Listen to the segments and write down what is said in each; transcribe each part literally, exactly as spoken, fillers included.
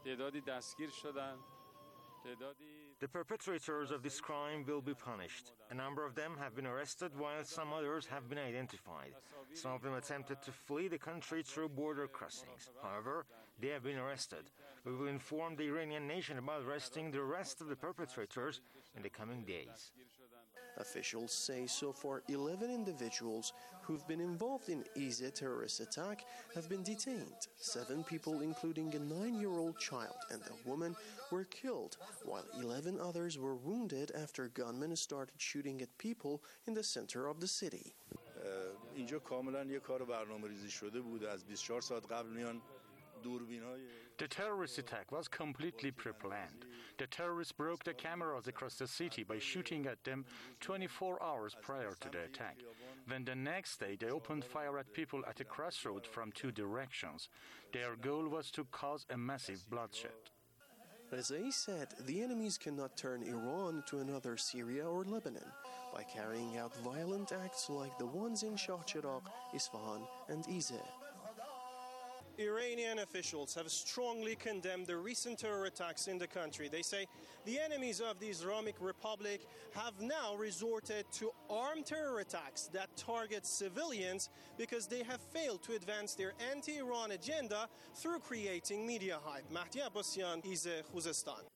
The perpetrators of this crime will be punished. A number of them have been arrested, while some others have been identified. Some of them attempted to flee the country through border crossings. However, they have been arrested. We will inform the Iranian nation about arresting the rest of the perpetrators in the coming days. Officials say so far eleven individuals who've been involved in Izeh terrorist attack have been detained. Seven people, including a nine-year-old child and a woman, were killed, while eleven others were wounded after gunmen started shooting at people in the center of the city. اینجا کاملا یک کار برنامه‌ریزی شده بود از بیست و چهار ساعت قبل میان. The terrorist attack was completely pre-planned. The terrorists broke the cameras across the city by shooting at them twenty-four hours prior to the attack. Then the next day they opened fire at people at a crossroad from two directions. Their goal was to cause a massive bloodshed. Rezai said the enemies cannot turn Iran to another Syria or Lebanon by carrying out violent acts like the ones in Shah Cheragh, Isfahan, and Izeh. Iranian officials have strongly condemned the recent terror attacks in the country. They say the enemies of the Islamic Republic have now resorted to armed terror attacks that target civilians because they have failed to advance their anti-Iran agenda through creating media hype. Mahdi Abbasian, Izeh, Khuzestan.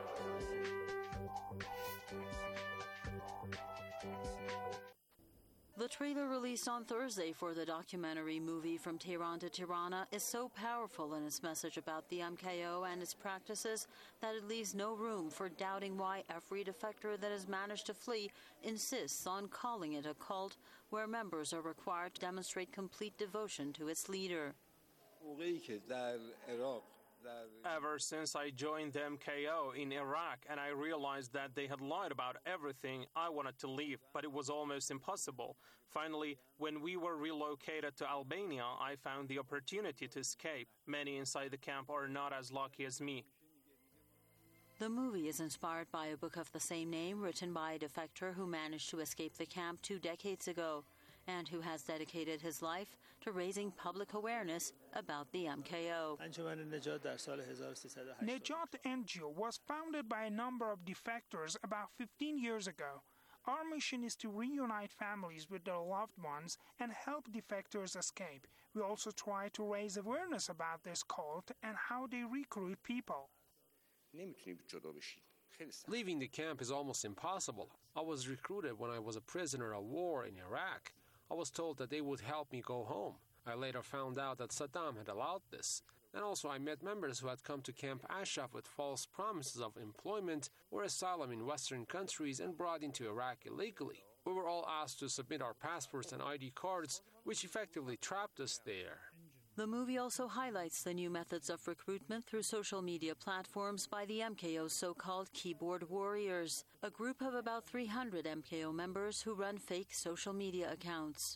The trailer released on Thursday for the documentary movie From Tehran to Tirana is so powerful in its message about the M K O and its practices that it leaves no room for doubting why every defector that has managed to flee insists on calling it a cult where members are required to demonstrate complete devotion to its leader. Ever since I joined the M K O in Iraq and I realized that they had lied about everything, I wanted to leave, but it was almost impossible. Finally, when we were relocated to Albania, I found the opportunity to escape. Many inside the camp are not as lucky as me. The movie is inspired by a book of the same name written by a defector who managed to escape the camp two decades ago and who has dedicated his life to raising public awareness about the M K O. Nejat N G O was founded by a number of defectors about fifteen years ago. Our mission is to reunite families with their loved ones and help defectors escape. We also try to raise awareness about this cult and how they recruit people. Leaving the camp is almost impossible. I was recruited when I was a prisoner of war in Iraq. I was told that they would help me go home. I later found out that Saddam had allowed this. And also I met members who had come to Camp Ashraf with false promises of employment or asylum in Western countries and brought into Iraq illegally. We were all asked to submit our passports and I D cards, which effectively trapped us there. The movie also highlights the new methods of recruitment through social media platforms by the M K O's so-called keyboard warriors, a group of about three hundred M K O members who run fake social media accounts.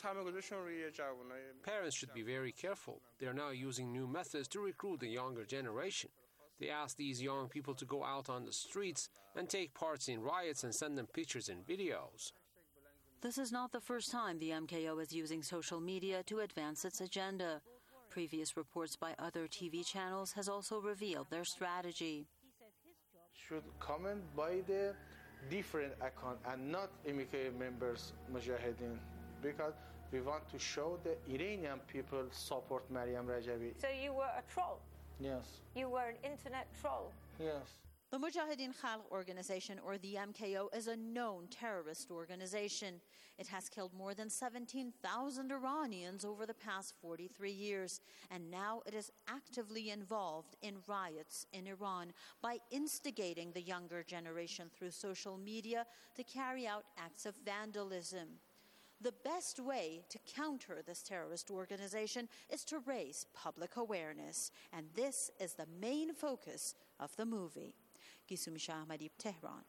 Parents should be very careful. They are now using new methods to recruit the younger generation. They ask these young people to go out on the streets and take part in riots and send them pictures and videos. This is not the first time the M K O is using social media to advance its agenda. Previous reports by other T V channels has also revealed their strategy. Should comment by the different account and not M K O members Mujahideen, because we want to show the Iranian people support Maryam Rajavi. So you were a troll? Yes. You were an internet troll? Yes. The Mujahideen Khalq organization, or the M K O, is a known terrorist organization. It has killed more than seventeen thousand Iranians over the past forty-three years, and now it is actively involved in riots in Iran by instigating the younger generation through social media to carry out acts of vandalism. The best way to counter this terrorist organization is to raise public awareness, and this is the main focus of the movie. Gisumi Shahmadi, Tehran.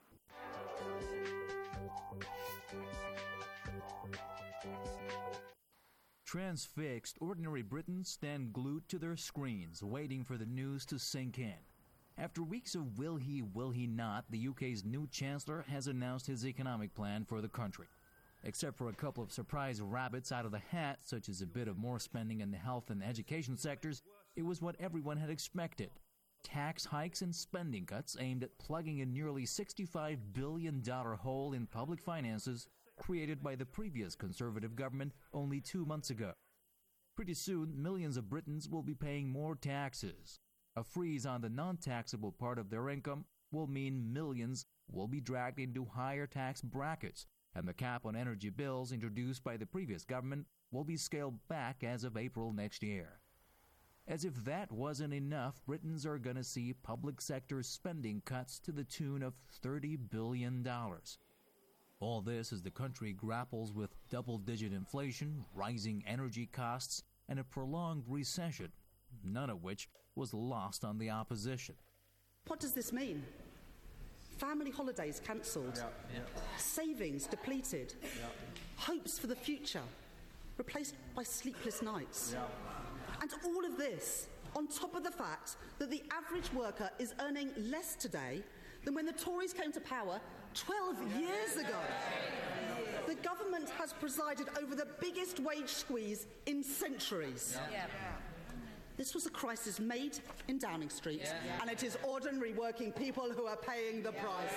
Transfixed, ordinary Britons stand glued to their screens, waiting for the news to sink in. After weeks of will he, will he not, the U K's new Chancellor has announced his economic plan for the country. Except for a couple of surprise rabbits out of the hat, such as a bit of more spending in the health and education sectors, it was what everyone had expected. tax hikes and spending cuts aimed at plugging a nearly sixty-five billion dollars hole in public finances created by the previous Conservative government only two months ago. Pretty soon, millions of Britons will be paying more taxes. A freeze on the non-taxable part of their income will mean millions will be dragged into higher tax brackets, and the cap on energy bills introduced by the previous government will be scaled back as of April next year. As if that wasn't enough, Britons are going to see public sector spending cuts to the tune of thirty billion dollars. All this as the country grapples with double-digit inflation, rising energy costs, and a prolonged recession, none of which was lost on the opposition. What does this mean? Family holidays cancelled, yeah, yeah. Savings depleted, yeah. Hopes for the future replaced by sleepless nights. Yeah. And all of this on top of the fact that the average worker is earning less today than when the Tories came to power twelve years ago. The government has presided over the biggest wage squeeze in centuries. Yeah. This was a crisis made in Downing Street, yeah. And it is ordinary working people who are paying the price.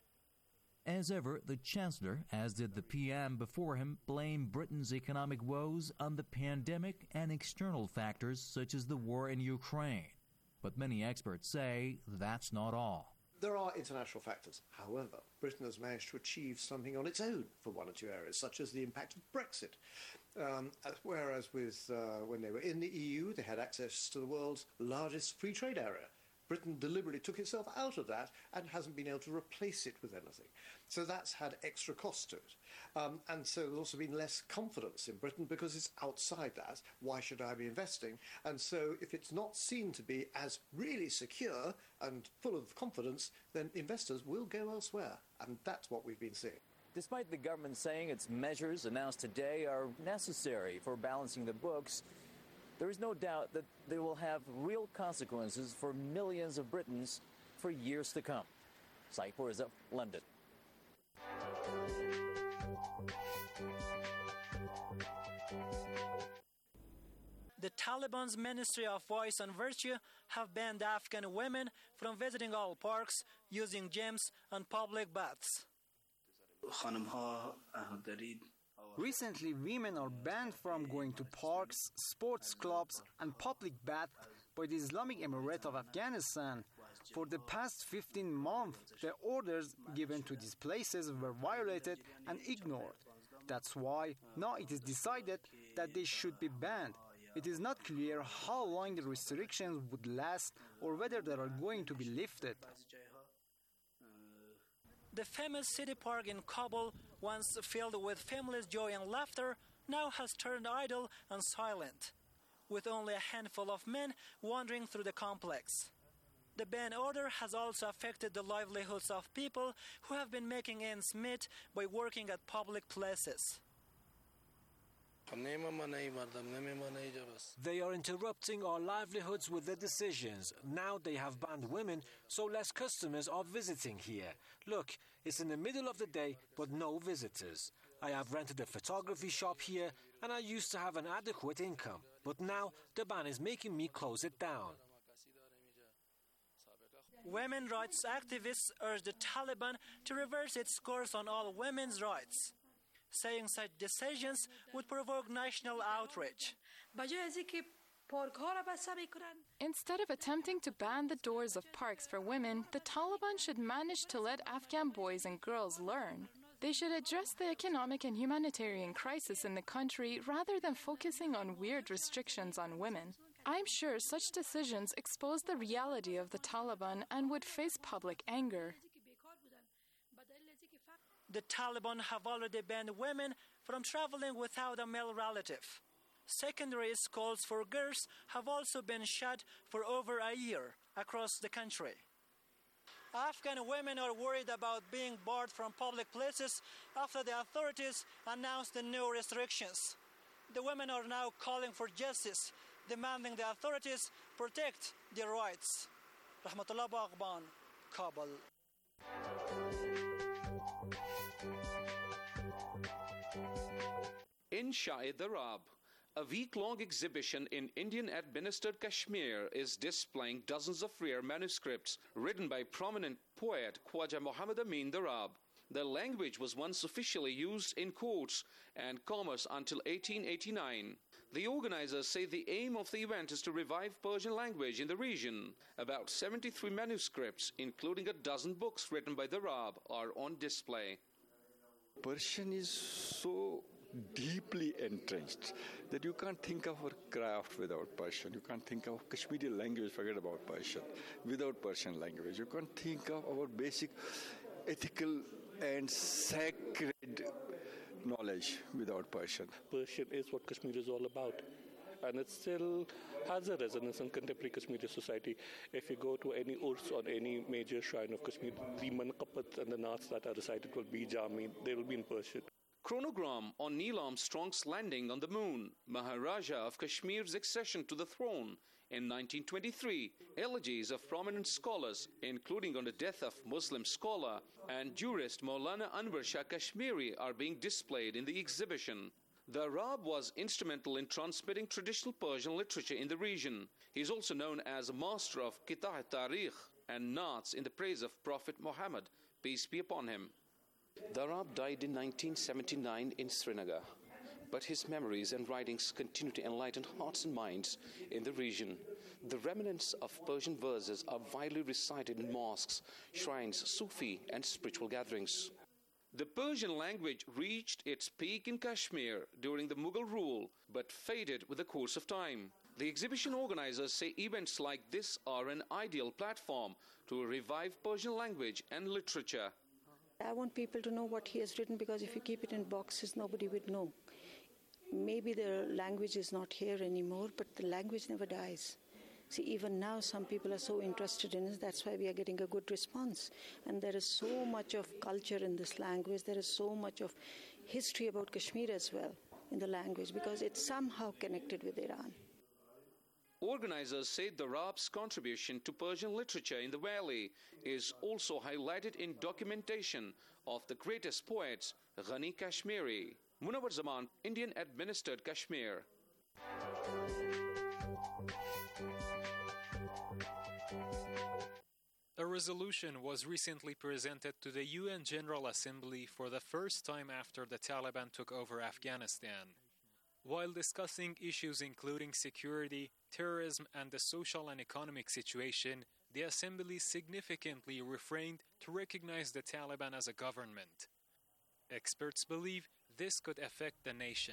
As ever, the Chancellor, as did the P M before him, blamed Britain's economic woes on the pandemic and external factors such as the war in Ukraine. But many experts say that's not all. There are international factors. However, Britain has managed to achieve something on its own for one or two areas, such as the impact of Brexit. Um, whereas with uh, when they were in the E U, they had access to the world's largest free trade area. Britain deliberately took itself out of that and hasn't been able to replace it with anything. So that's had extra cost to it. Um, and so there's also been less confidence in Britain because it's outside that. Why should I be investing? And so if it's not seen to be as really secure and full of confidence, then investors will go elsewhere. And that's what we've been seeing. Despite the government saying its measures announced today are necessary for balancing the books, there is no doubt that they will have real consequences for millions of Britons for years to come. Saipur is of London. The Taliban's Ministry of Vice and Virtue have banned Afghan women from visiting all parks, using gyms and public baths. Recently, women are banned from going to parks, sports clubs, and public baths by the Islamic Emirate of Afghanistan. For the past fifteen months, the orders given to these places were violated and ignored. That's why now it is decided that they should be banned. It is not clear how long the restrictions would last or whether they are going to be lifted. The famous city park in Kabul, once filled with families' joy and laughter, now has turned idle and silent, with only a handful of men wandering through the complex. The ban order has also affected the livelihoods of people who have been making ends meet by working at public places. They are interrupting our livelihoods with their decisions. Now they have banned women, so less customers are visiting here. Look, it's in the middle of the day, but no visitors. I have rented a photography shop here, and I used to have an adequate income. But now the ban is making me close it down. Women rights activists urge the Taliban to reverse its course on all women's rights, saying such decisions would provoke national outrage. Instead of attempting to ban the doors of parks for women, the Taliban should manage to let Afghan boys and girls learn. They should address the economic and humanitarian crisis in the country rather than focusing on weird restrictions on women. I'm sure such decisions expose the reality of the Taliban and would face public anger. The Taliban have already banned women from traveling without a male relative. Secondary schools for girls have also been shut for over a year across the country. Afghan women are worried about being barred from public places after the authorities announced the new restrictions. The women are now calling for justice, demanding the authorities protect their rights. Rahmatullah Baghban, Kabul. In Shahid Arab, A week-long exhibition in Indian-administered Kashmir is displaying dozens of rare manuscripts written by prominent poet Khwaja Muhammad Amin Darab. The language was once officially used in courts and commerce until eighteen eighty-nine. The organizers say the aim of the event is to revive Persian language in the region. About seventy-three manuscripts, including a dozen books written by Darab, are on display. Persian is so deeply entrenched that you can't think of our craft without Persian. You can't think of Kashmiri language, forget about Persian, without Persian language. You can't think of our basic ethical and sacred knowledge without Persian. Persian is what Kashmir is all about. And it still has a resonance in contemporary Kashmiri society. If you go to any urs or any major shrine of Kashmir, the manqabat and the naats that are recited will be Jami, they will be in Persian. Chronogram on Neil Armstrong's landing on the moon, Maharaja of Kashmir's accession to the throne in nineteen twenty-three, elegies of prominent scholars, including on the death of Muslim scholar and jurist Maulana Anwar Shah Kashmiri, are being displayed in the exhibition. Darab was instrumental in transmitting traditional Persian literature in the region. He is also known as a master of Qita' Tarikh and Naats in the praise of Prophet Muhammad, peace be upon him. Darab died in nineteen seventy-nine in Srinagar, but his memories and writings continue to enlighten hearts and minds in the region. The remnants of Persian verses are widely recited in mosques, shrines, Sufi, and spiritual gatherings. The Persian language reached its peak in Kashmir during the Mughal rule, but faded with the course of time. The exhibition organizers say events like this are an ideal platform to revive Persian language and literature. I want people to know what he has written, because if you keep it in boxes, nobody would know. Maybe the language is not here anymore, but the language never dies. See, even now some people are so interested in it, that's why we are getting a good response. And there is so much of culture in this language, there is so much of history about Kashmir as well in the language, because it's somehow connected with Iran. Organizers say Darab's contribution to Persian literature in the valley is also highlighted in documentation of the greatest poets, Ghani Kashmiri. Munawar Zaman, Indian-administered Kashmir. A resolution was recently presented to the U N General Assembly for the first time after the Taliban took over Afghanistan. While discussing issues including security, terrorism, and the social and economic situation, the Assembly significantly refrained to recognize the Taliban as a government. Experts believe this could affect the nation.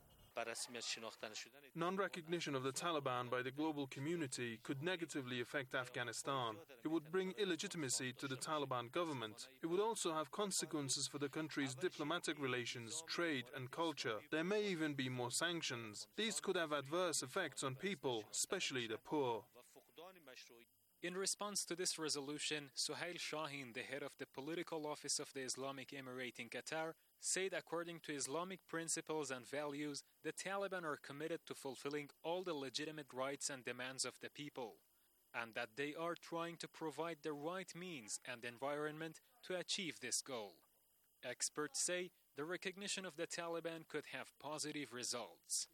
Non-recognition of the Taliban by the global community could negatively affect Afghanistan. It would bring illegitimacy to the Taliban government. It would also have consequences for the country's diplomatic relations, trade and culture. There may even be more sanctions. These could have adverse effects on people, especially the poor. In response to this resolution, Suhail Shaheen, the head of the political office of the Islamic Emirate in Qatar, said according to Islamic principles and values, the Taliban are committed to fulfilling all the legitimate rights and demands of the people, and that they are trying to provide the right means and environment to achieve this goal. Experts say the recognition of the Taliban could have positive results.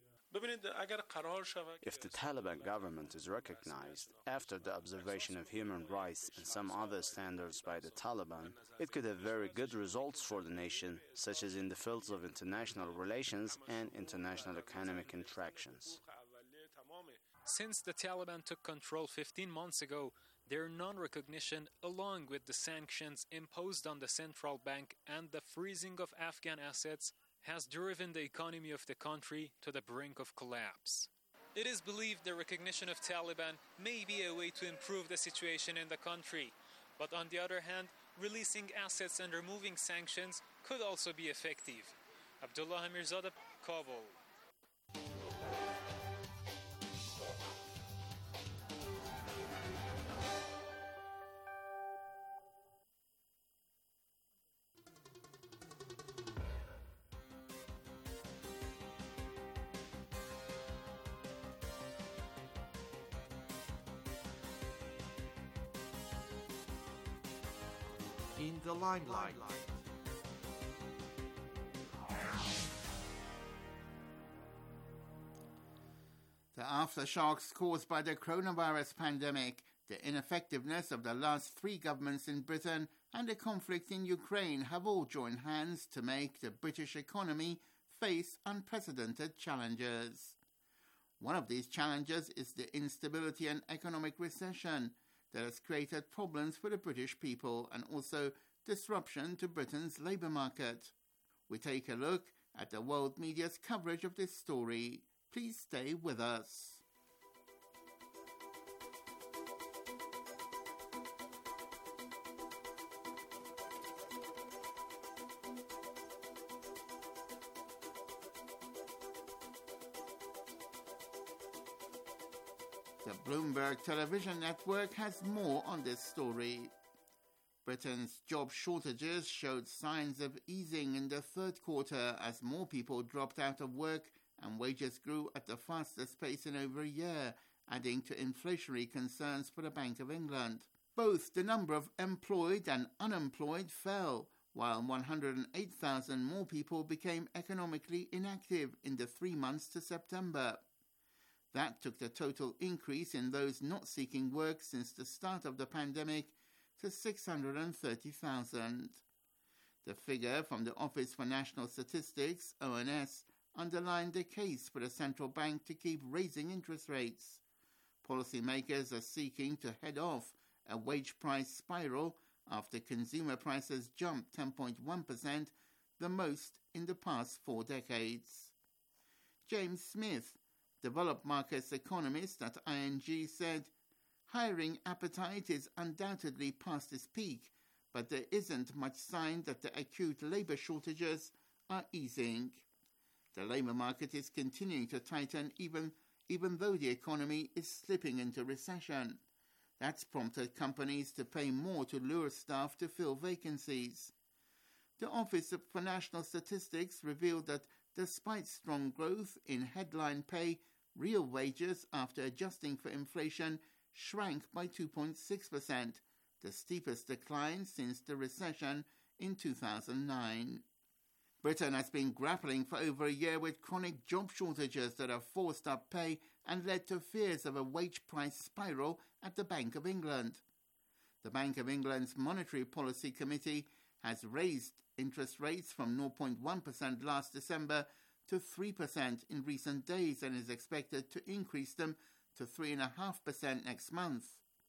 If the Taliban government is recognized after the observation of human rights and some other standards by the Taliban, it could have very good results for the nation, such as in the fields of international relations and international economic interactions. Since the Taliban took control fifteen months ago, their non-recognition, along with the sanctions imposed on the central bank and the freezing of Afghan assets, has driven the economy of the country to the brink of collapse. It is believed the recognition of Taliban may be a way to improve the situation in the country, but on the other hand, releasing assets and removing sanctions could also be effective. Abdullah Amirzadeh, Kabul. In the limelight. aftershocks caused by the coronavirus pandemic, the ineffectiveness of the last three governments in Britain, and the conflict in Ukraine have all joined hands to make the British economy face unprecedented challenges. One of these challenges is the instability and economic recession that has created problems for the British people and also disruption to Britain's labour market. We take a look at the world media's coverage of this story. Please stay with us. The Bloomberg television network has more on this story. Britain's job shortages showed signs of easing in the third quarter as more people dropped out of work and wages grew at the fastest pace in over a year, adding to inflationary concerns for the Bank of England. Both the number of employed and unemployed fell, while one hundred eight thousand more people became economically inactive in the three months to September. That took the total increase in those not seeking work since the start of the pandemic to six hundred thirty thousand. The figure from the Office for National Statistics, O N S, underlined the case for the central bank to keep raising interest rates. Policymakers are seeking to head off a wage price spiral after consumer prices jumped ten point one percent, the most in the past four decades. James Smith, developed markets economist at I N G, said, "Hiring appetite is undoubtedly past its peak, but there isn't much sign that the acute labour shortages are easing. The labour market is continuing to tighten even, even though the economy is slipping into recession. That's prompted companies to pay more to lure staff to fill vacancies." The Office for National Statistics revealed that despite strong growth in headline pay, real wages after adjusting for inflation shrank by two point six percent, the steepest decline since the recession in two thousand nine. Britain has been grappling for over a year with chronic job shortages that have forced up pay and led to fears of a wage price spiral at the Bank of England. The Bank of England's Monetary Policy Committee has raised interest rates from zero point one percent last December to three percent in recent days and is expected to increase them to three point five percent next month.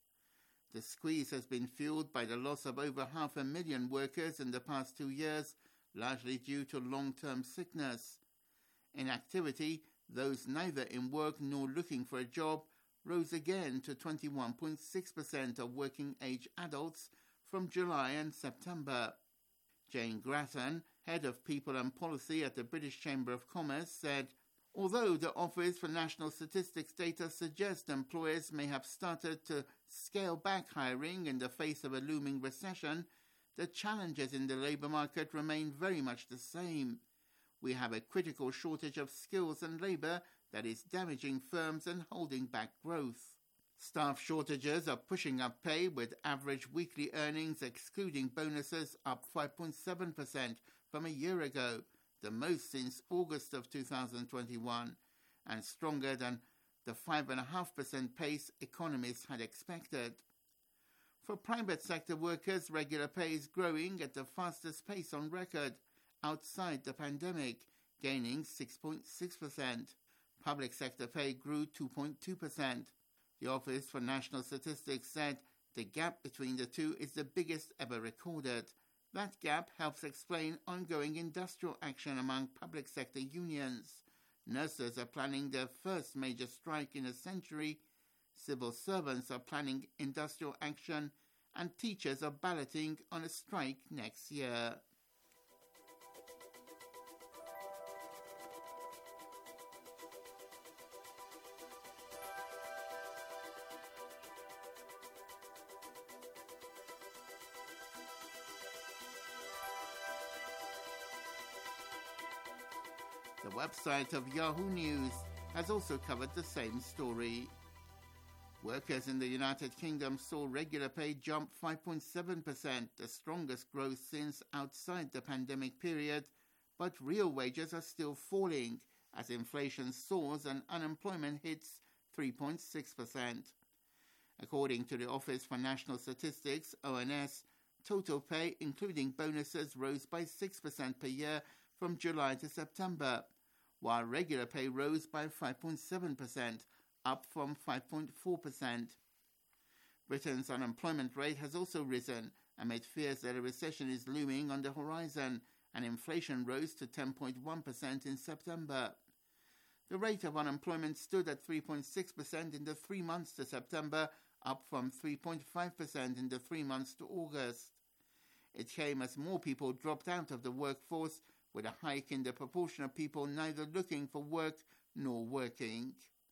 The squeeze has been fueled by the loss of over half a million workers in the past two years, largely due to long-term sickness. Inactivity, those neither in work nor looking for a job, rose again to twenty-one point six percent of working-age adults from July and September. Jane Grattan, head of People and Policy at the British Chamber of Commerce, said, "Although the Office for National Statistics data suggests employers may have started to scale back hiring in the face of a looming recession, the challenges in the labour market remain very much the same. We have a critical shortage of skills and labour that is damaging firms and holding back growth. Staff shortages are pushing up pay, with average weekly earnings excluding bonuses up five point seven percent from a year ago, the most since August of two thousand twenty-one, and stronger than the five point five percent pace economists had expected. For private sector workers, regular pay is growing at the fastest pace on record outside the pandemic, gaining six point six percent. Public sector pay grew two point two percent. The Office for National Statistics said the gap between the two is the biggest ever recorded. That gap helps explain ongoing industrial action among public sector unions. Nurses are planning their first major strike in a century, civil servants are planning industrial action, and teachers are balloting on a strike next year. The website of Yahoo News has also covered the same story. Workers in the United Kingdom saw regular pay jump five point seven percent, the strongest growth since outside the pandemic period, but real wages are still falling as inflation soars and unemployment hits three point six percent. According to the Office for National Statistics, O N S, total pay, including bonuses, rose by six percent per year from July to September, while regular pay rose by five point seven percent, up from five point four percent. Britain's unemployment rate has also risen amid fears that a recession is looming on the horizon, and inflation rose to ten point one percent in September. The rate of unemployment stood at three point six percent in the three months to September, up from three point five percent in the three months to August. It came as more people dropped out of the workforce, with a hike in the proportion of people neither looking for work nor working.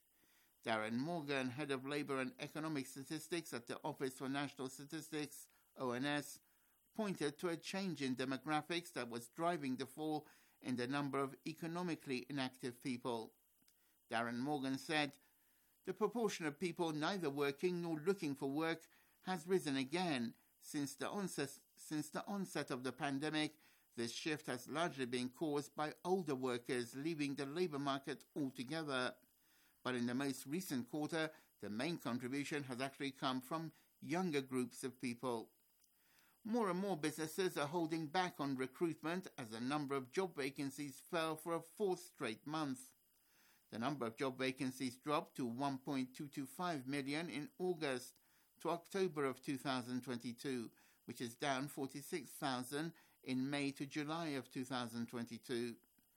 Darren Morgan, head of Labour and Economic Statistics at the Office for National Statistics, O N S, pointed to a change in demographics that was driving the fall in the number of economically inactive people. Darren Morgan said, "The proportion of people neither working nor looking for work has risen again. Since the onset, since the onset of the pandemic, this shift has largely been caused by older workers leaving the labour market altogether. But in the most recent quarter, the main contribution has actually come from younger groups of people." More and more businesses are holding back on recruitment as the number of job vacancies fell for a fourth straight month. The number of job vacancies dropped to one point two two five million in August to October of two thousand twenty-two, which is down forty-six thousand in May to July of two thousand twenty-two.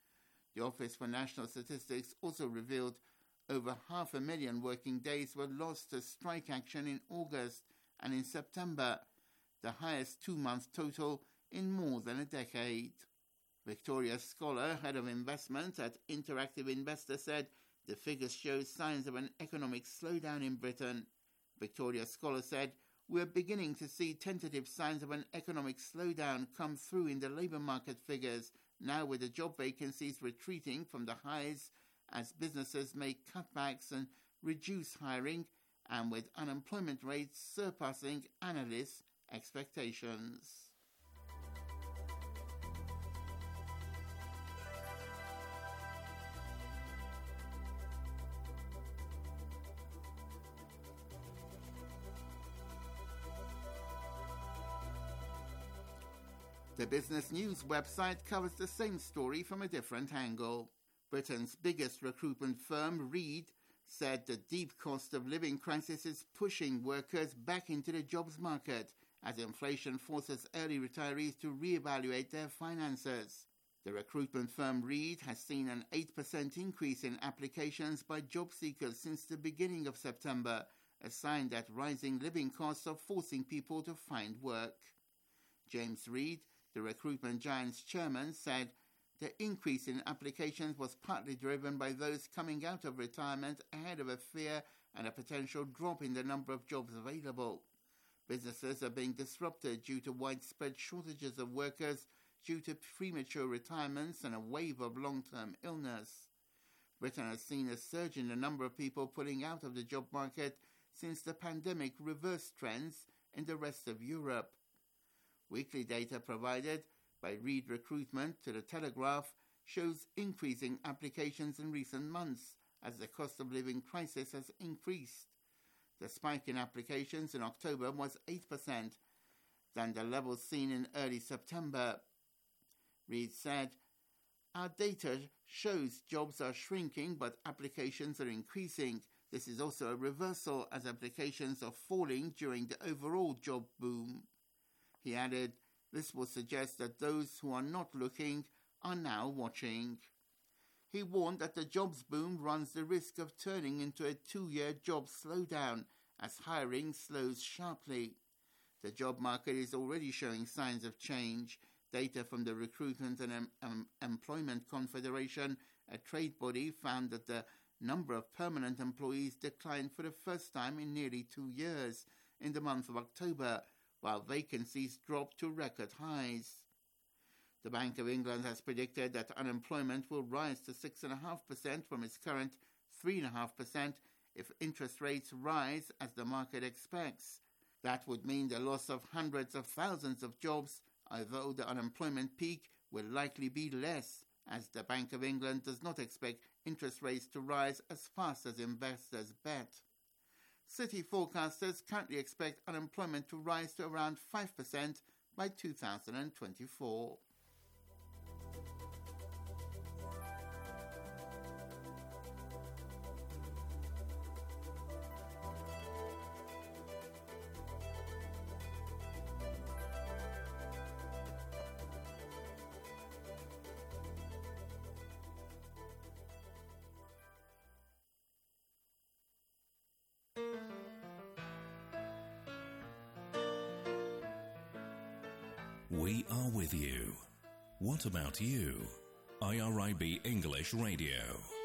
The Office for National Statistics also revealed over half a million working days were lost to strike action in August and in September, the highest two-month total in more than a decade. Victoria Scholar, head of investment at Interactive Investor, said the figures show signs of an economic slowdown in Britain. Victoria Scholar said, "We're beginning to see tentative signs of an economic slowdown come through in the labour market figures, now with the job vacancies retreating from the highs as businesses make cutbacks and reduce hiring, and with unemployment rates surpassing analysts' expectations." The Business News website covers the same story from a different angle. Britain's biggest recruitment firm, Reed, said the deep cost of living crisis is pushing workers back into the jobs market as inflation forces early retirees to reevaluate their finances. The recruitment firm Reed has seen an eight percent increase in applications by job seekers since the beginning of September, a sign that rising living costs are forcing people to find work. James Reed, the recruitment giant's chairman, said the increase in applications was partly driven by those coming out of retirement ahead of a fear and a potential drop in the number of jobs available. Businesses are being disrupted due to widespread shortages of workers due to premature retirements and a wave of long-term illness. Britain has seen a surge in the number of people pulling out of the job market since the pandemic reversed trends in the rest of Europe. Weekly data provided by Reed Recruitment to The Telegraph shows increasing applications in recent months as the cost of living crisis has increased. The spike in applications in October was eight percent than the levels seen in early September. Reed said, "Our data shows jobs are shrinking but applications are increasing. This is also a reversal as applications are falling during the overall job boom." He added, "This will suggest that those who are not looking are now watching." He warned that the jobs boom runs the risk of turning into a two-year job slowdown as hiring slows sharply. The job market is already showing signs of change. Data from the Recruitment and em- em- Employment Confederation, a trade body, found that the number of permanent employees declined for the first time in nearly two years in the month of October, while vacancies dropped to record highs. The Bank of England has predicted that unemployment will rise to six point five percent from its current three point five percent if interest rates rise as the market expects. That would mean the loss of hundreds of thousands of jobs, although the unemployment peak will likely be less, as the Bank of England does not expect interest rates to rise as fast as investors bet. City forecasters currently expect unemployment to rise to around five percent by two thousand twenty-four. We are with you. What about you? I R I B English Radio.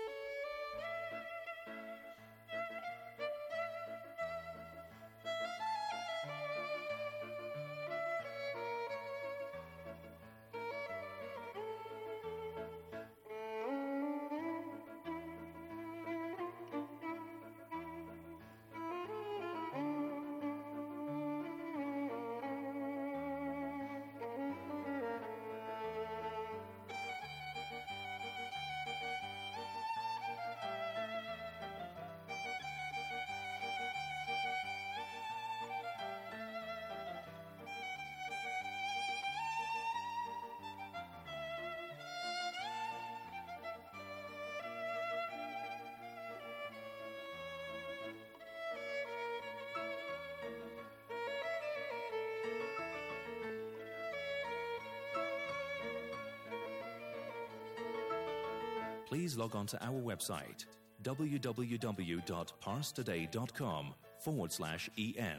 Please log on to our website, www.parstoday.com forward slash en.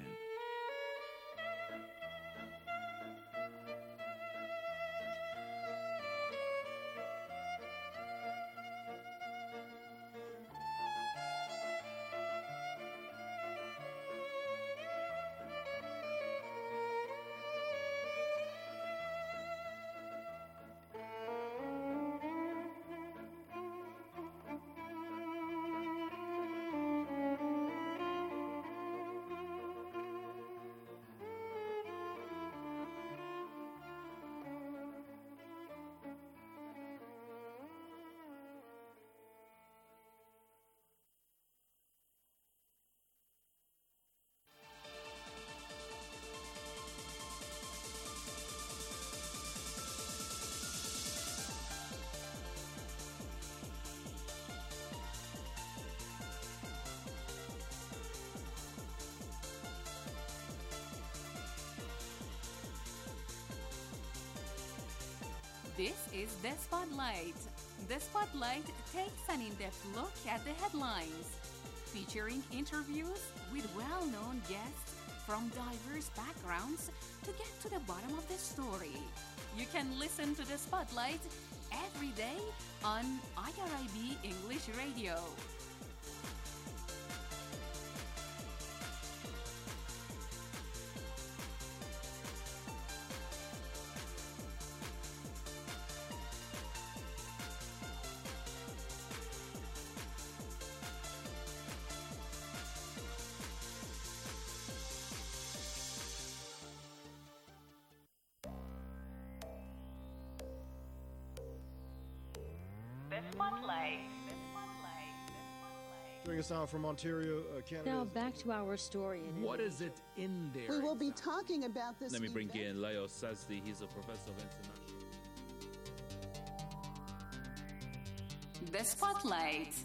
This is The Spotlight. The Spotlight takes an in-depth look at the headlines, featuring interviews with well-known guests from diverse backgrounds to get to the bottom of the story. You can listen to The Spotlight every day on I R I B English Radio. Joining us now from Ontario, uh, Canada. Now back to our story. In what is it in there? We will be talking about this. Let me bring in Leo Sazdi. He's a professor of international. The Spotlight.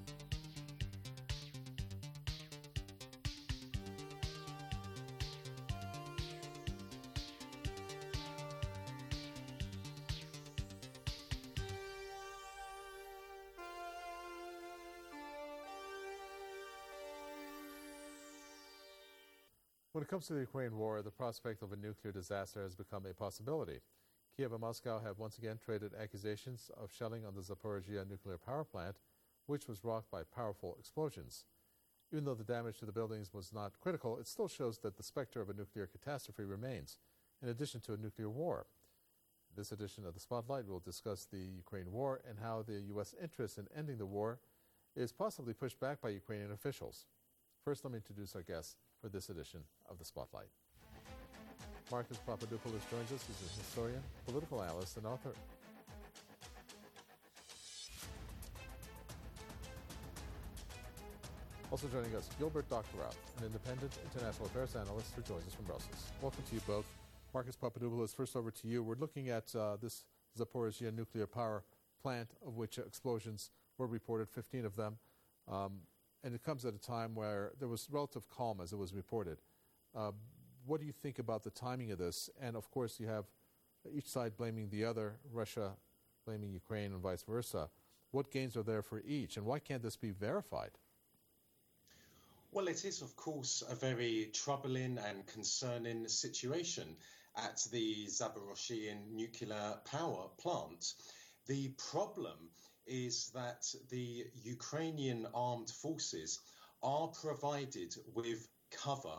When it comes to the Ukraine war, the prospect of a nuclear disaster has become a possibility. Kiev and Moscow have once again traded accusations of shelling on the Zaporizhia nuclear power plant, which was rocked by powerful explosions. Even though the damage to the buildings was not critical, it still shows that the specter of a nuclear catastrophe remains, in addition to a nuclear war. In this edition of The Spotlight, we'll discuss the Ukraine war and how the U S interest in ending the war is possibly pushed back by Ukrainian officials. First, let me introduce our guests for this edition of The Spotlight. Marcus Papadopoulos joins us. He's a historian, political analyst, and author. Also joining us, Gilbert Doctorow, an independent international affairs analyst who joins us from Brussels. Welcome to you both. Marcus Papadopoulos, first over to you. We're looking at uh, this Zaporizhzhia nuclear power plant, of which explosions were reported, fifteen of them. Um, and it comes at a time where there was relative calm, as it was reported. Uh, what do you think about the timing of this? And, of course, you have each side blaming the other, Russia blaming Ukraine and vice versa. What gains are there for each, and why can't this be verified? Well, it is, of course, a very troubling and concerning situation at the Zaporizhzhia nuclear power plant. The problem is that the Ukrainian armed forces are provided with cover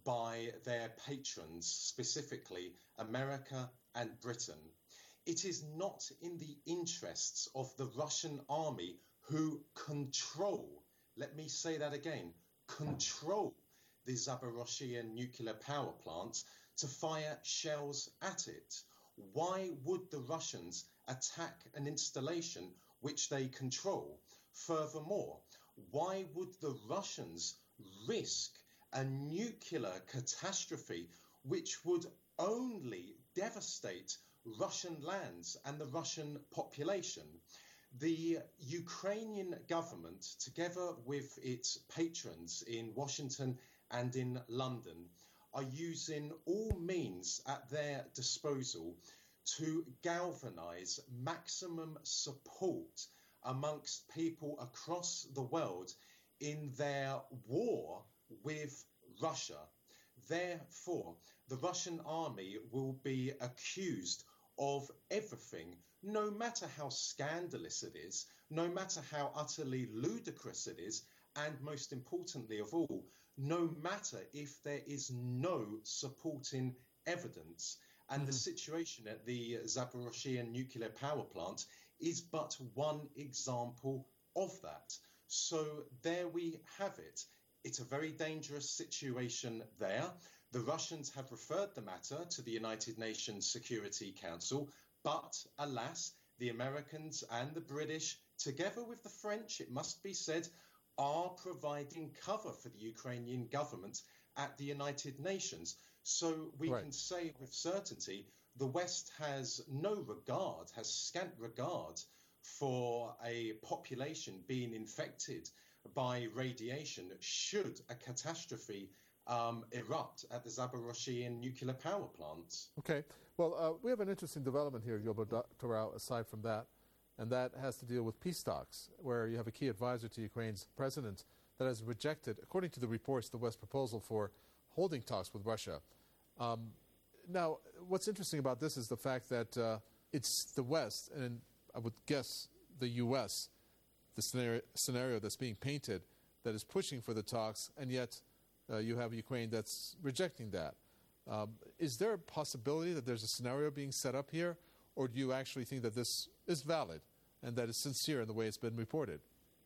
by their patrons, specifically America and Britain. It is not in the interests of the Russian army, who control, let me say that again, control the Zaporizhzhia nuclear power plant, to fire shells at it. Why would the Russians attack an installation which they control? Furthermore, why would the Russians risk a nuclear catastrophe which would only devastate Russian lands and the Russian population? The Ukrainian government, together with its patrons in Washington and in London, are using all means at their disposal to galvanize maximum support amongst people across the world in their war with Russia. Therefore, the Russian army will be accused of everything, no matter how scandalous it is, no matter how utterly ludicrous it is, and most importantly of all, no matter if there is no supporting evidence. And mm-hmm. the situation at the Zaporizhzhia nuclear power plant is but one example of that. So there we have it. It's a very dangerous situation there. The Russians have referred the matter to the United Nations Security Council, but alas, the Americans and the British, together with the French, it must be said, are providing cover for the Ukrainian government at the United Nations. So we right. can say with certainty the West has no regard, has scant regard for a population being infected by radiation should a catastrophe um, erupt at the Zaporizhzhia nuclear power plant. Okay. Well, uh, we have an interesting development here, Gilbert Doctorow, aside from that, and that has to deal with peace talks, where you have a key advisor to Ukraine's president that has rejected, according to the reports, the West proposal for holding talks with Russia. Um, now, what's interesting about this is the fact that uh, it's the West, and I would guess the U S, the scenario, scenario that's being painted, that is pushing for the talks, and yet uh, you have Ukraine that's rejecting that. Um, is there a possibility that there's a scenario being set up here, or do you actually think that this is valid and that it's sincere in the way it's been reported?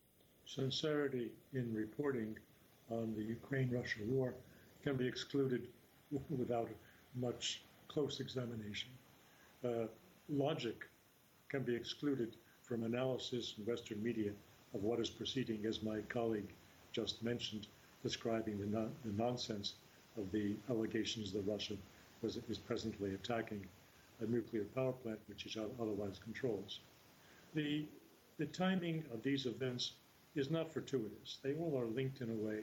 Sincerity in reporting on the Ukraine-Russia war can be excluded without much close examination. Uh, logic can be excluded from analysis in Western media of what is proceeding, as my colleague just mentioned, describing the, non- the nonsense of the allegations that Russia was, is presently attacking a nuclear power plant which it otherwise controls. The, the timing of these events is not fortuitous. They all are linked in a way.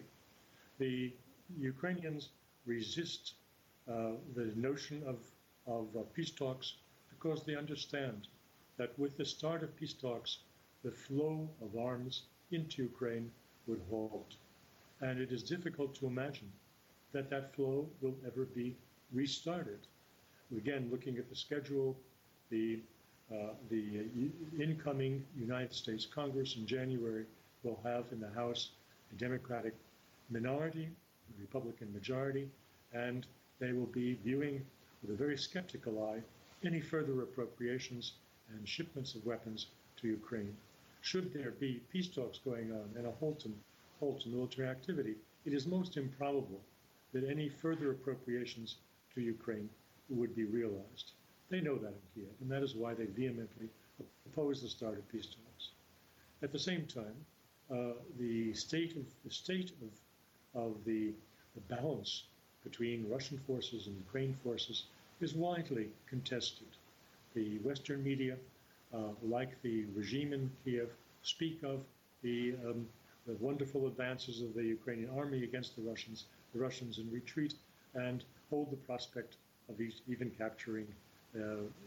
The Ukrainians resist uh, the notion of, of uh, peace talks because they understand that with the start of peace talks, the flow of arms into Ukraine would halt. And it is difficult to imagine that that flow will ever be restarted. Again, looking at the schedule, the, uh, the uh, incoming United States Congress in January will have in the House a Democratic minority, a Republican majority, and they will be viewing with a very skeptical eye any further appropriations and shipments of weapons to Ukraine. Should there be peace talks going on and a halt to, halt to military activity, it is most improbable that any further appropriations to Ukraine would be realized. They know that in Kiev, and that is why they vehemently oppose the start of peace talks. At the same time, uh, the state of the state of of the, the balance between Russian forces and Ukraine forces is widely contested. The Western media, uh, like the regime in Kiev, speak of the, um, the wonderful advances of the Ukrainian army against the Russians, the Russians in retreat, and hold the prospect of even capturing uh,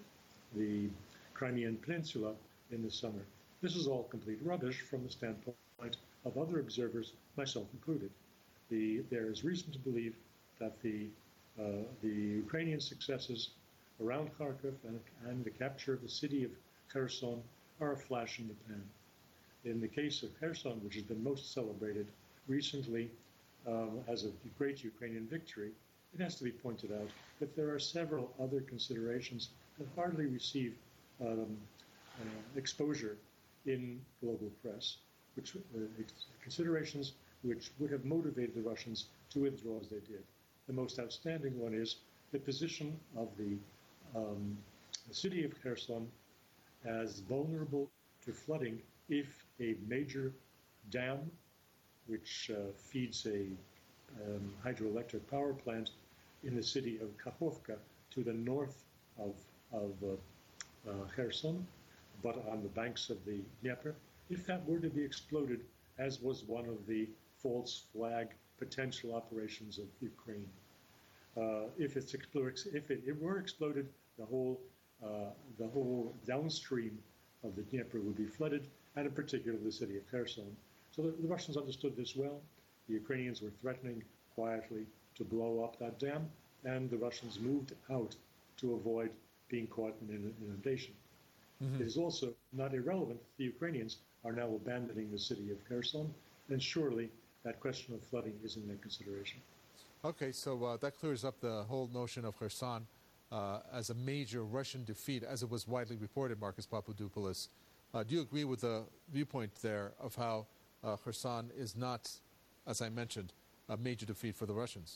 the Crimean Peninsula in the summer. This is all complete rubbish from the standpoint of other observers, myself included. The, there is reason to believe that the, uh, the Ukrainian successes around Kharkiv and, and the capture of the city of Kherson are a flash in the pan. In the case of Kherson, which has been most celebrated recently um, as a great Ukrainian victory, it has to be pointed out that there are several other considerations that hardly receive um, uh, exposure in global press, which uh, considerations which would have motivated the Russians to withdraw as they did. The most outstanding one is the position of the, um, the city of Kherson as vulnerable to flooding if a major dam, which uh, feeds a um, hydroelectric power plant in the city of Kakhovka to the north of, of uh, uh, Kherson, but on the banks of the Dnieper, if that were to be exploded, as was one of the false flag potential operations of Ukraine. Uh, if, it's expl- if it, it were exploded, the whole, uh, the whole downstream of the Dnieper would be flooded, and in particular the city of Kherson. So the, the Russians understood this well. The Ukrainians were threatening quietly to blow up that dam, and the Russians moved out to avoid being caught in an inundation. Mm-hmm. It is also not irrelevant that the Ukrainians are now abandoning the city of Kherson, and surely that question of flooding is in their consideration. Okay, so uh, that clears up the whole notion of Kherson uh, as a major Russian defeat, as it was widely reported, Marcus Papadopoulos. Uh, do you agree with the viewpoint there of how uh, Kherson is not, as I mentioned, a major defeat for the Russians?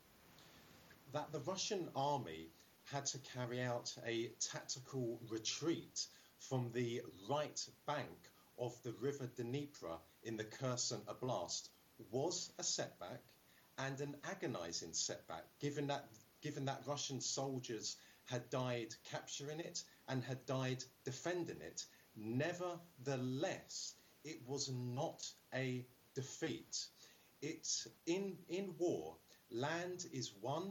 That the Russian army had to carry out a tactical retreat from the right bank of the river Dnieper in the Kherson Oblast was a setback and an agonizing setback, given that given that Russian soldiers had died capturing it and had died defending it. Nevertheless, it was not a defeat. It's in in war, land is won,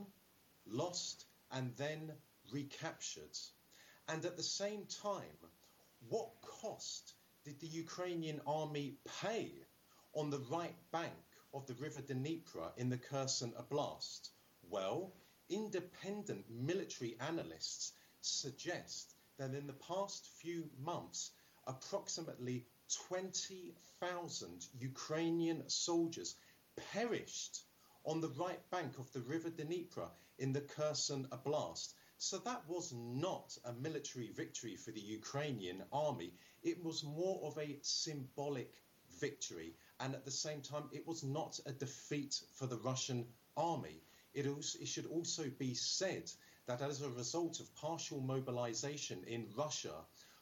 lost, and then recaptured. And at the same time, what cost did the Ukrainian army pay on the right bank of the river Dnieper in the Kherson Oblast? Well, independent military analysts suggest that in the past few months, approximately twenty thousand Ukrainian soldiers perished on the right bank of the river Dnieper in the Kherson Oblast. So that was not a military victory for the Ukrainian army. It was more of a symbolic victory. And at the same time, it was not a defeat for the Russian army. It, also, it should also be said that as a result of partial mobilization in Russia,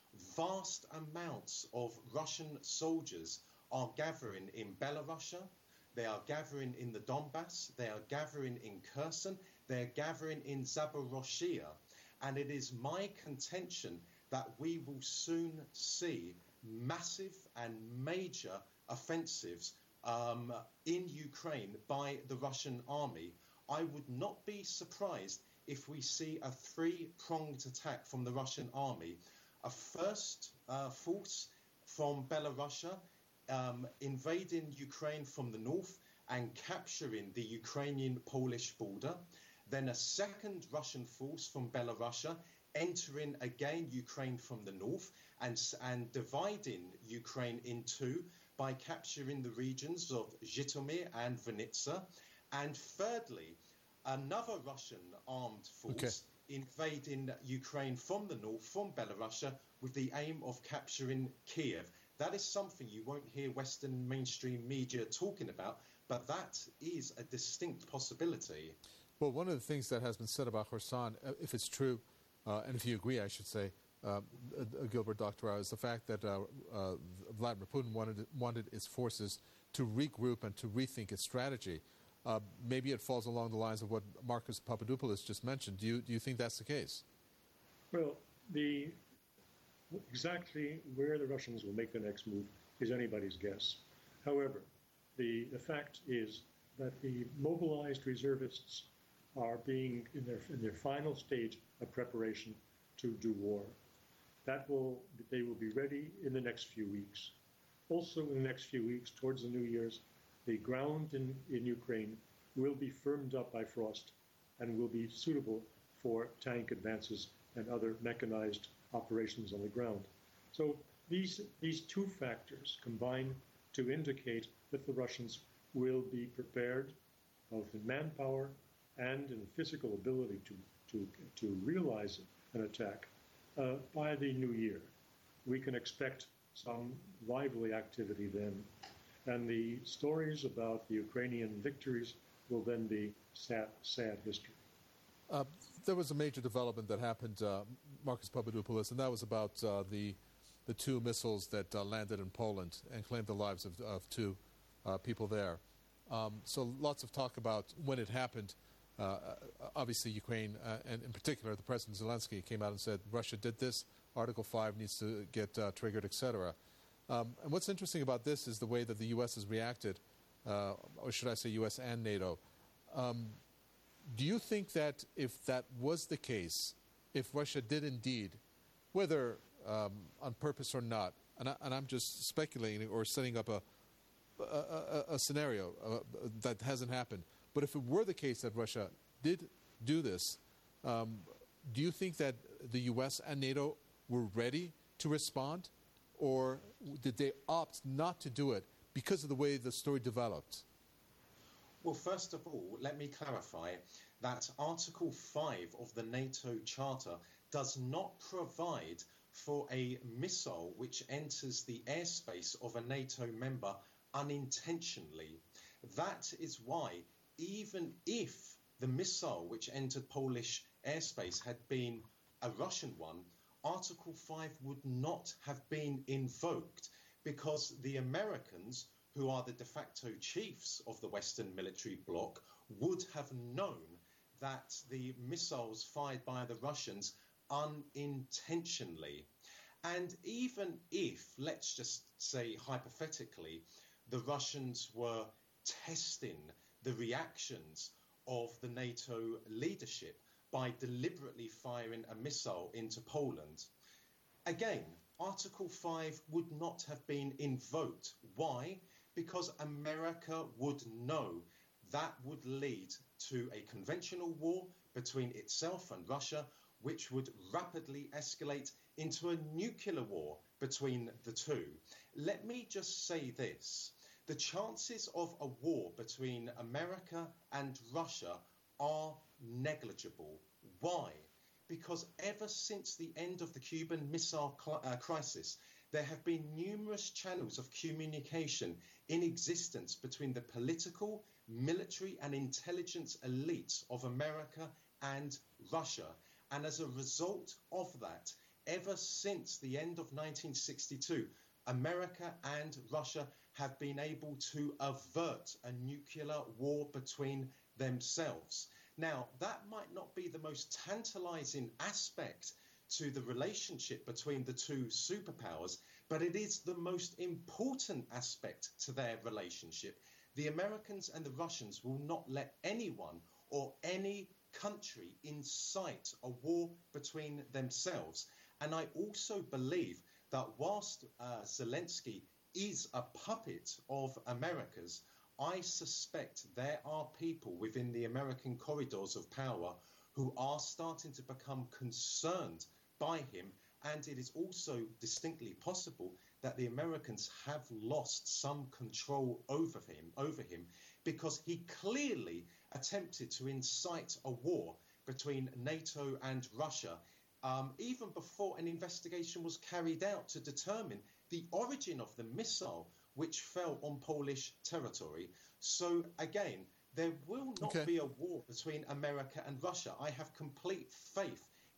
vast amounts of Russian soldiers are gathering in Belarusia, they are gathering in the Donbass, they are gathering in Kherson, they are gathering in Zaporozhye. And it is my contention that we will soon see massive and major offensives um, in Ukraine by the Russian army. I would not be surprised if we see a three-pronged attack from the Russian army. A first uh, force from Belarusia um, invading Ukraine from the north and capturing the Ukrainian-Polish border. Then a second Russian force from Belarusia entering again Ukraine from the north and, and dividing Ukraine in two by capturing the regions of Zhytomyr and Vinnytsia. And thirdly, another Russian armed force okay. invading Ukraine from the north, from Belarusia, with the aim of capturing Kiev. That is something you won't hear Western mainstream media talking about, but that is a distinct possibility. Well, one of the things that has been said about Kherson, if it's true, uh, and if you agree, I should say, uh, uh, Gilbert Doctorow, is the fact that uh, uh, Vladimir Putin wanted wanted its forces to regroup and to rethink its strategy. Uh, maybe it falls along the lines of what Marcus Papadopoulos just mentioned. Do you do you think that's the case? Well, the exactly where the Russians will make the next move is anybody's guess. However, the, the fact is that the mobilized reservists are being in their in their final stage of preparation to do war. That will they will be ready in the next few weeks. Also, in the next few weeks, towards the New Year's, the ground in, in Ukraine will be firmed up by frost and will be suitable for tank advances and other mechanized operations on the ground. So these, these two factors combine to indicate that the Russians will be prepared, both in manpower and in physical ability to, to, to realize an attack uh, by the new year. We can expect some lively activity then. And the stories about the Ukrainian victories will then be sad, sad history. Uh, there was a major development that happened, uh, Marcus Papadopoulos, and that was about uh, the the two missiles that uh, landed in Poland and claimed the lives of, of two uh, people there. Um, so lots of talk about when it happened. Uh, obviously, Ukraine, uh, and in particular, the President Zelensky came out and said Russia did this. Article five needs to get uh, triggered, et cetera. Um, and what's interesting about this is the way that the U S has reacted, uh, or should I say U S and NATO. Um, do you think that if that was the case, if Russia did indeed, whether um, on purpose or not, and, I, and I'm just speculating or setting up a, a, a, a scenario uh, that hasn't happened, but if it were the case that Russia did do this, um, do you think that the U S and NATO were ready to respond? Or did they opt not to do it because of the way the story developed? Well, first of all, let me clarify that Article five of the NATO Charter does not provide for a missile which enters the airspace of a NATO member unintentionally. That is why, even if the missile which entered Polish airspace had been a Russian one, Article five would not have been invoked because the Americans, who are the de facto chiefs of the Western military bloc, would have known that the missiles fired by the Russians unintentionally. And even if, let's just say hypothetically, the Russians were testing the reactions of the NATO leadership by deliberately firing a missile into Poland, again, Article five would not have been invoked. Why? Because America would know that would lead to a conventional war between itself and Russia, which would rapidly escalate into a nuclear war between the two. Let me just say this. The chances of a war between America and Russia are negligible. Why? Because ever since the end of the Cuban Missile cl- uh, Crisis, there have been numerous channels of communication in existence between the political, military and intelligence elites of America and Russia. And as a result of that, ever since the end of nineteen sixty-two, America and Russia have been able to avert a nuclear war between themselves. Now, that might not be the most tantalizing aspect to the relationship between the two superpowers, but it is the most important aspect to their relationship. The Americans and the Russians will not let anyone or any country incite a war between themselves. And I also believe that whilst uh, Zelensky is a puppet of America's, I suspect there are people within the American corridors of power who are starting to become concerned by him. And it is also distinctly possible that the Americans have lost some control over him, over him, because he clearly attempted to incite a war between NATO and Russia, um, even before an investigation was carried out to determine the origin of the missile which fell on Polish territory. So again, there will not okay. be a war between America and Russia. I have complete faith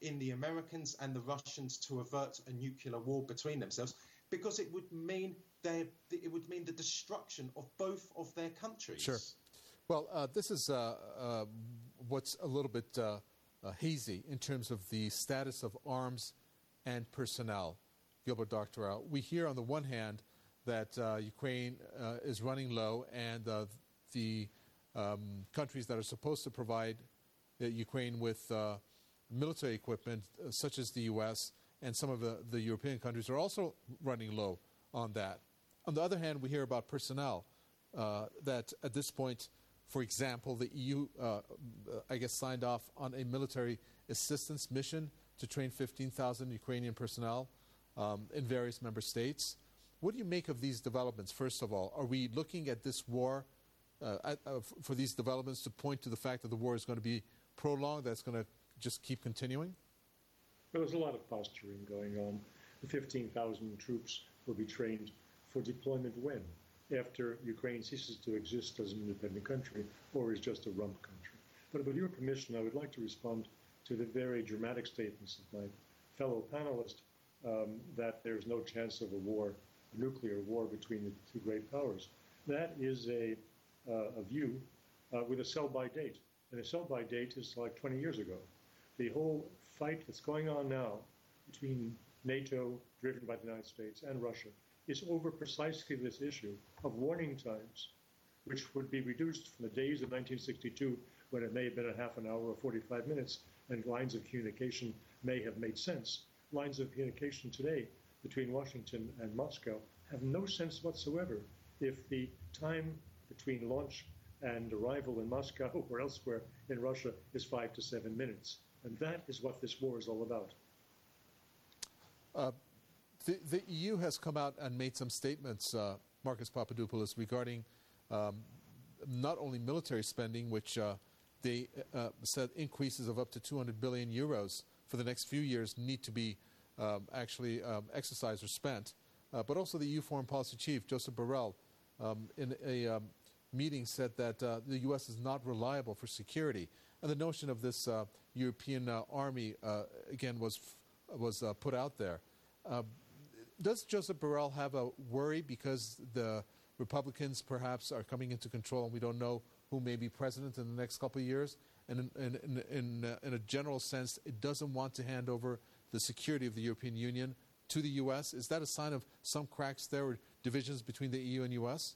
in the Americans and the Russians to avert a nuclear war between themselves, because it would mean their, it would mean the destruction of both of their countries. Sure. Well, uh, this is uh, uh, what's a little bit uh, uh, hazy in terms of the status of arms and personnel, Gilbert Doctorow. We hear on the one hand that uh, Ukraine uh, is running low, and uh, the um, countries that are supposed to provide uh, Ukraine with uh, military equipment, uh, such as the U S and some of the, the European countries, are also running low on that. On the other hand, we hear about personnel uh, that at this point, for example, the E U, uh, I guess, signed off on a military assistance mission to train fifteen thousand Ukrainian personnel um, in various member states. What do you make of these developments, first of all? Are we looking at this war, uh, at, uh, f- for these developments to point to the fact that the war is going to be prolonged, that's going to just keep continuing? Well, there's a lot of posturing going on. The fifteen thousand troops will be trained for deployment when? After Ukraine ceases to exist as an independent country or is just a rump country. But with your permission, I would like to respond to the very dramatic statements of my fellow panelist um, that there's no chance of a war, a nuclear war between the two great powers. That is a, uh, a view uh, with a sell-by date. And a sell-by date is like twenty years ago. The whole fight that's going on now between NATO, driven by the United States, and Russia is over precisely this issue of warning times, which would be reduced from the days of nineteen sixty-two, when it may have been a half an hour or forty-five minutes, and lines of communication may have made sense. Lines of communication today between Washington and Moscow have no sense whatsoever if the time between launch and arrival in Moscow or elsewhere in Russia is five to seven minutes. And that is what this war is all about. Uh, the, the E U has come out and made some statements, uh, Marcus Papadopoulos, regarding um, not only military spending, which uh, they uh, said increases of up to two hundred billion euros for the next few years need to be um, actually um, exercised or spent, uh, but also the E U Foreign Policy Chief, Joseph Borrell, um, in a um, meeting said that uh, the U S is not reliable for security. And the notion of this uh, European uh, army, uh, again, was f- was uh, put out there. Uh, does Joseph Borrell have a worry because the Republicans perhaps are coming into control and we don't know who may be president in the next couple of years? And in, in, in, in, uh, in a general sense, it doesn't want to hand over the security of the European Union to the U S? Is that a sign of some cracks there or divisions between the E U and U S?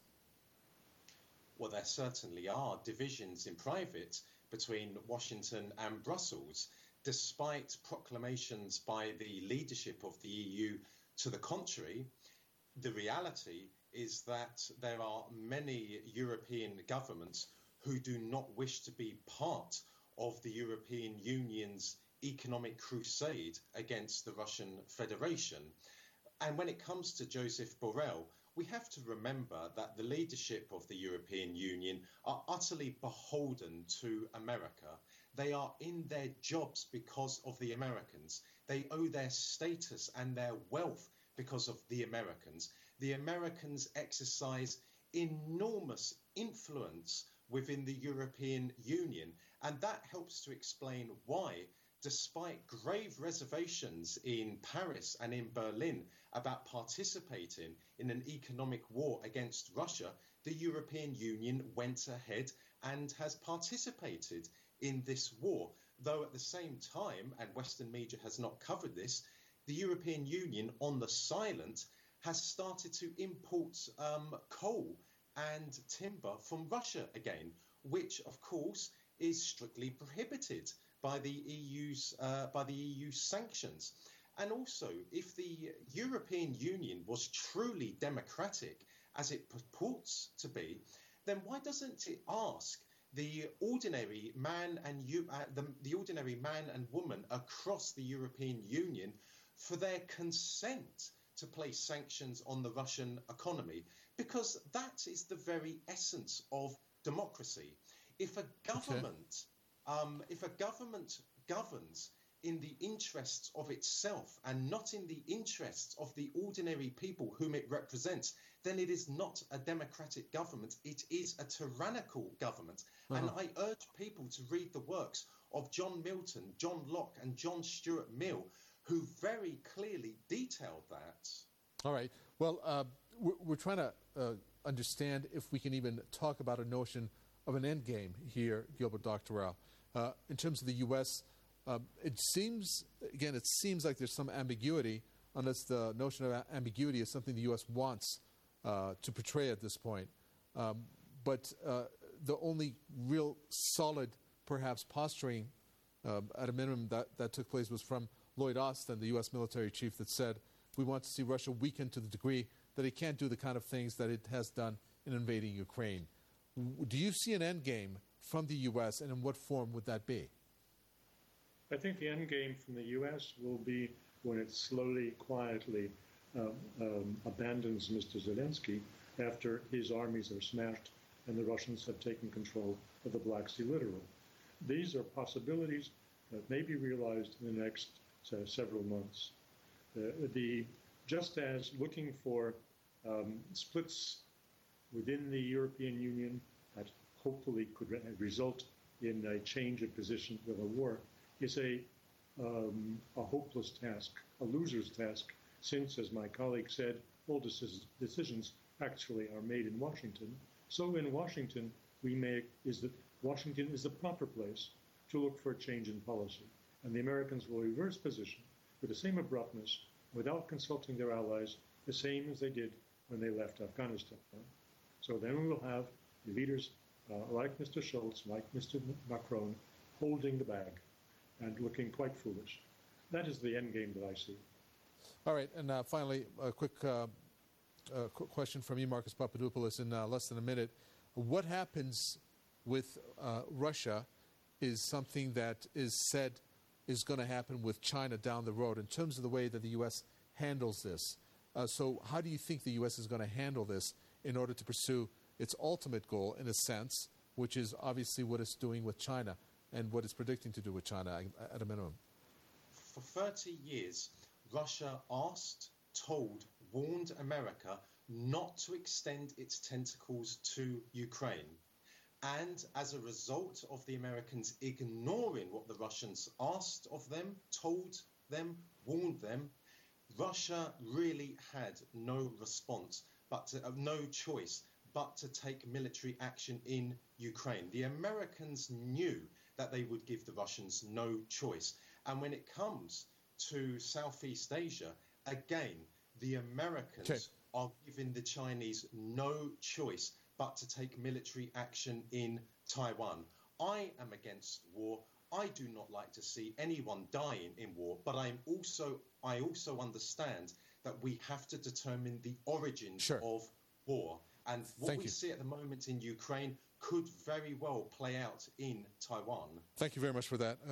Well, there certainly are divisions in private between Washington and Brussels, despite proclamations by the leadership of the E U to the contrary. The reality is that there are many European governments who do not wish to be part of the European Union's economic crusade against the Russian Federation. And when it comes to Joseph Borrell, we have to remember that the leadership of the European Union are utterly beholden to America. They are in their jobs because of the Americans. They owe their status and their wealth because of the Americans. The Americans exercise enormous influence within the European Union, and that helps to explain why, despite grave reservations in Paris and in Berlin about participating in an economic war against Russia, the European Union went ahead and has participated in this war. Though at the same time, and Western media has not covered this, the European Union, on the silent, has started to import um, coal and timber from Russia again, which, of course, is strictly prohibited by the E U's uh, by the E U sanctions. And also, if the European Union was truly democratic, as it purports to be, then why doesn't it ask the ordinary man and you, uh, the, the ordinary man and woman across the European Union for their consent to place sanctions on the Russian economy? Because that is the very essence of democracy. If a government, okay. um, if a government governs in the interests of itself and not in the interests of the ordinary people whom it represents, then it is not a democratic government. It is a tyrannical government. Uh-huh. And I urge people to read the works of John Milton, John Locke, and John Stuart Mill, who very clearly detailed that. All right. Well, uh, we're, we're trying to uh, understand if we can even talk about a notion of an endgame here, Gilbert Doctorow. Uh, in terms of the U S, uh, it seems, again, it seems like there's some ambiguity, unless the notion of a- ambiguity is something the U S wants uh, to portray at this point. Um, but uh, the only real solid, perhaps, posturing, uh, at a minimum, that, that took place was from Lloyd Austin, the U S military chief, that said, we want to see Russia weakened to the degree that it can't do the kind of things that it has done in invading Ukraine. W- do you see an endgame from the U S, and in what form would that be? I think the endgame from the U S will be when it slowly, quietly um, um, abandons Mister Zelensky after his armies are smashed and the Russians have taken control of the Black Sea littoral. These are possibilities that may be realized in the next uh, several months. Uh, the, just as looking for um, splits within the European Union that hopefully could re- result in a change of position with a war is a, um, a hopeless task, a loser's task, since, as my colleague said, all decis- decisions actually are made in Washington. So in Washington, we make is that Washington is the proper place to look for a change in policy. And the Americans will reverse position with the same abruptness, without consulting their allies, the same as they did when they left Afghanistan. So then we will have leaders uh, like Mister Schultz, like Mister Macron, holding the bag and looking quite foolish. That is the end game that I see. All right, and uh, finally, a quick uh, uh, quick question from you, Marcus Papadopoulos, in uh, less than a minute. What happens with uh, Russia is something that is said is going to happen with China down the road in terms of the way that the U S handles this. Uh, so how do you think the U S is going to handle this in order to pursue its ultimate goal, in a sense, which is obviously what it's doing with China and what it's predicting to do with China at a minimum? For thirty years, Russia asked, told, warned America not to extend its tentacles to Ukraine. And as a result of the Americans ignoring what the Russians asked of them, told them, warned them, Russia really had no response, but to, uh, no choice but to take military action in Ukraine. The Americans knew that they would give the Russians no choice. And when it comes to Southeast Asia, again, the Americans okay. are giving the Chinese no choice but to take military action in Taiwan. I am against war. I do not like to see anyone dying in war, but I'm also I also understand that we have to determine the origins sure. of war. And what Thank we you. see at the moment in Ukraine could very well play out in Taiwan. Thank you very much for that.